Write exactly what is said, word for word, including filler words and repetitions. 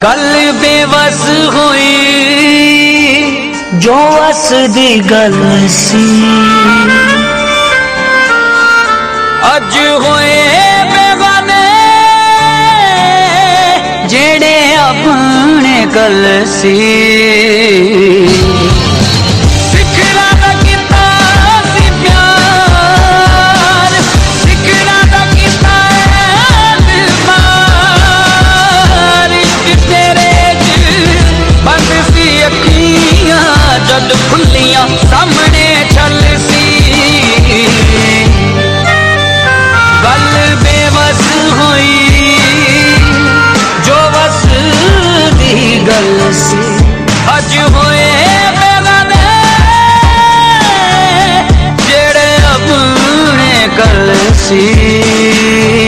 कल बेवस हुई जो वस दी गल सी, अज होए बेगाने जेड़े अपने गल सी। जद खुलियां सामने चल सी, गल बेवस हुई जो वस दी गल सी, अज होए बेगाने जेड़े अपने गल सी।